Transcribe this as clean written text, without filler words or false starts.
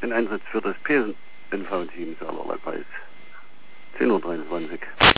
Ein Einsatz für das PNV-Team Saarlerberg 10:23 Uhr.